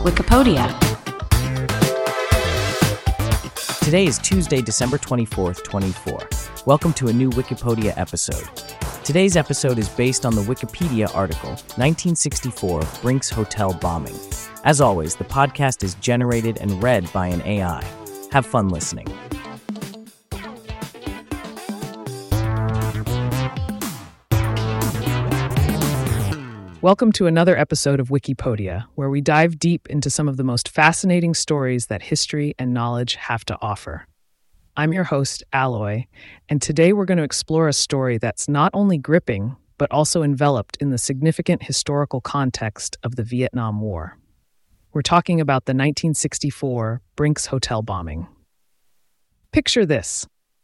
Wikipedia. Today is Tuesday, December 24th, 2024. Welcome to a new Wikipedia episode. Today's episode is based on the Wikipedia article, 1964 Brinks Hotel Bombing. As always, the podcast is generated and read by an AI. Have fun listening. Welcome to another episode of Wikipedia, where we dive deep into some of the most fascinating stories that history and knowledge have to offer. I'm your host, Alloy, and today we're going to explore a story that's not only gripping, but also enveloped in the significant historical context of the Vietnam War. We're talking about the 1964 Brinks Hotel bombing. Picture this.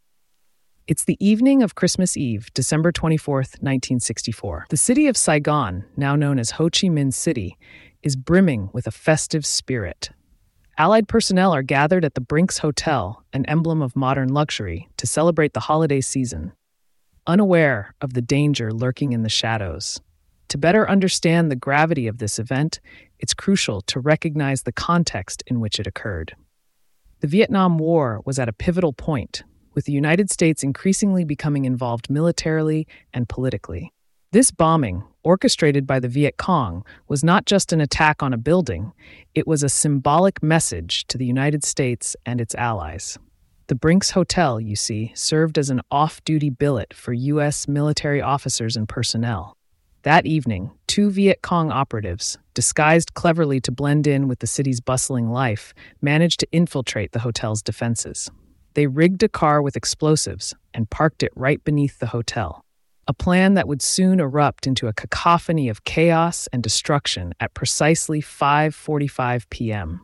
It's the evening of Christmas Eve, December 24th, 1964. The city of Saigon, now known as Ho Chi Minh City, is brimming with a festive spirit. Allied personnel are gathered at the Brinks Hotel, an emblem of modern luxury, to celebrate the holiday season, unaware of the danger lurking in the shadows. To better understand the gravity of this event, it's crucial to recognize the context in which it occurred. The Vietnam War was at a pivotal point, with the United States increasingly becoming involved militarily and politically. This bombing, orchestrated by the Viet Cong, was not just an attack on a building, it was a symbolic message to the United States and its allies. The Brinks Hotel, you see, served as an off-duty billet for U.S. military officers and personnel. That evening, two Viet Cong operatives, disguised cleverly to blend in with the city's bustling life, managed to infiltrate the hotel's defenses. They rigged a car with explosives and parked it right beneath the hotel, a plan that would soon erupt into a cacophony of chaos and destruction at precisely 5:45 p.m.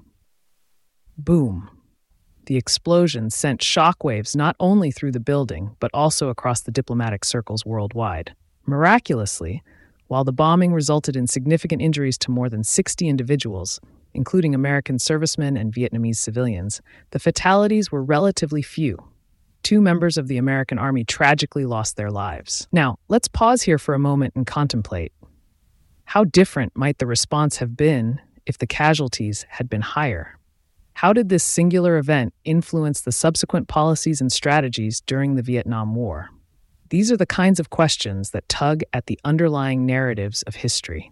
Boom. The explosion sent shockwaves not only through the building, but also across the diplomatic circles worldwide. Miraculously, while the bombing resulted in significant injuries to more than 60 individuals, including American servicemen and Vietnamese civilians, the fatalities were relatively few. Two members of the American Army tragically lost their lives. Now, let's pause here for a moment and contemplate. How different might the response have been if the casualties had been higher? How did this singular event influence the subsequent policies and strategies during the Vietnam War? These are the kinds of questions that tug at the underlying narratives of history.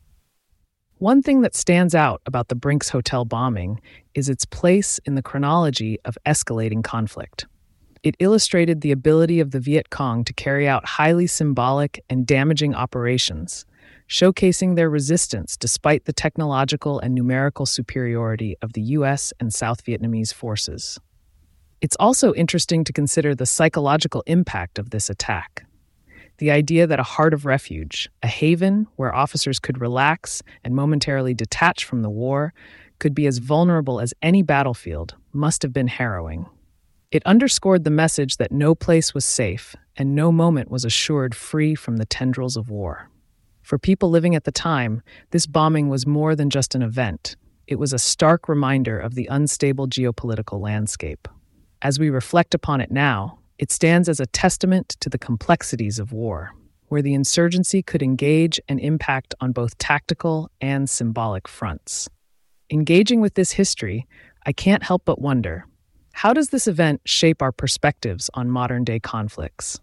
One thing that stands out about the Brinks Hotel bombing is its place in the chronology of escalating conflict. It illustrated the ability of the Viet Cong to carry out highly symbolic and damaging operations, showcasing their resistance despite the technological and numerical superiority of the U.S. and South Vietnamese forces. It's also interesting to consider the psychological impact of this attack. The idea that a heart of refuge, a haven where officers could relax and momentarily detach from the war, could be as vulnerable as any battlefield, must have been harrowing. It underscored the message that no place was safe and no moment was assured free from the tendrils of war. For people living at the time, this bombing was more than just an event. It was a stark reminder of the unstable geopolitical landscape. As we reflect upon it now, it stands as a testament to the complexities of war, where the insurgency could engage and impact on both tactical and symbolic fronts. Engaging with this history, I can't help but wonder, how does this event shape our perspectives on modern-day conflicts?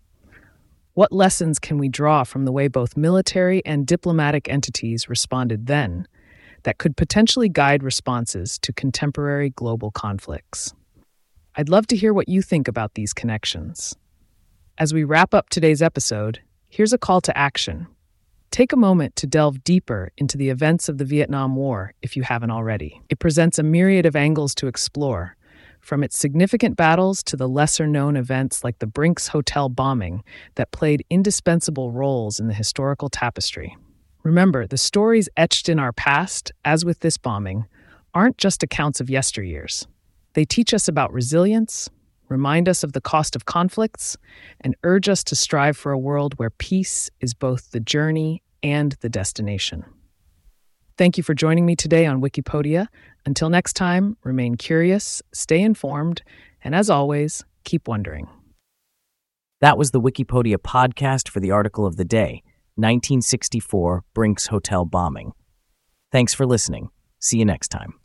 What lessons can we draw from the way both military and diplomatic entities responded then that could potentially guide responses to contemporary global conflicts? I'd love to hear what you think about these connections. As we wrap up today's episode, here's a call to action. Take a moment to delve deeper into the events of the Vietnam War if you haven't already. It presents a myriad of angles to explore, from its significant battles to the lesser-known events like the Brinks Hotel bombing that played indispensable roles in the historical tapestry. Remember, the stories etched in our past, as with this bombing, aren't just accounts of yesteryears. They teach us about resilience, remind us of the cost of conflicts, and urge us to strive for a world where peace is both the journey and the destination. Thank you for joining me today on Wikipedia. Until next time, remain curious, stay informed, and as always, keep wondering. That was the Wikipedia podcast for the article of the day, 1964 Brinks Hotel Bombing. Thanks for listening. See you next time.